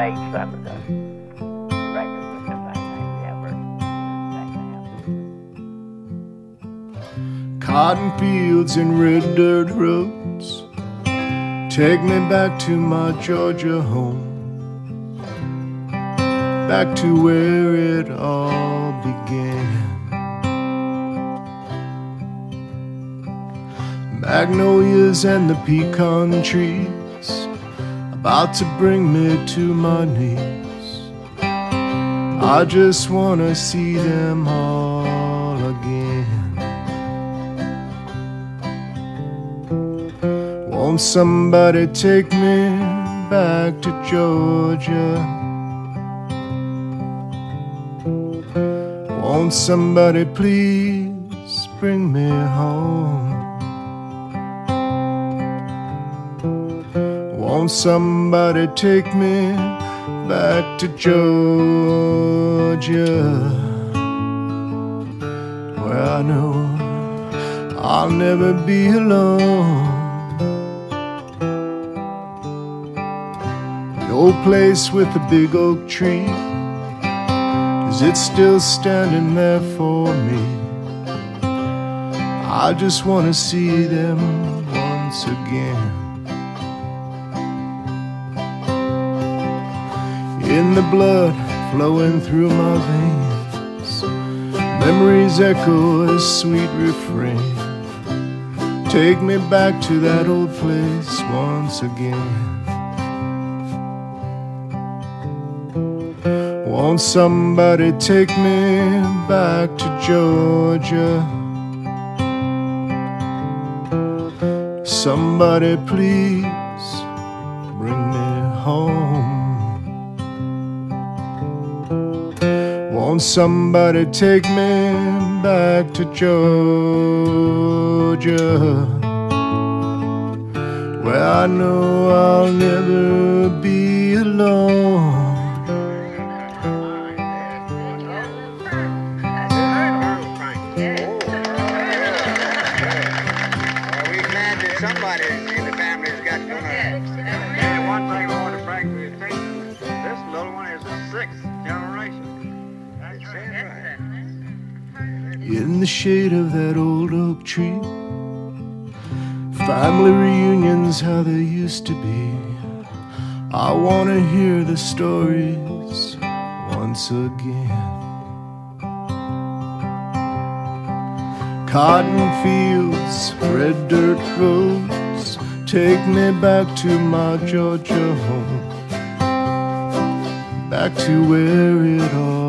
played some of the records with them. I think ever. Cotton fields and red dirt roads take me back to my Georgia home, back to where it all began. Magnolias and the pecan trees about to bring me to my knees. I just wanna see them all again. Won't somebody take me back to Georgia? Won't somebody please bring me home? Won't somebody take me back to Georgia, where I know I'll never be alone? The old place with the big oak tree, is it still standing there for me? I just want to see them once again. In the blood flowing through my veins, memories echo a sweet refrain. Take me back to that old place once again. Won't somebody take me back to Georgia? Somebody please bring me home. Won't somebody take me back to Georgia, where I know I'll never be alone? We're glad that somebody in the family's got one. And one thing I want to brag to your attention, this little one is the 6th generation. In the shade of that old oak tree, family reunions how they used to be. I want to hear the stories once again. Cotton fields, red dirt roads, take me back to my Georgia home, back to where it all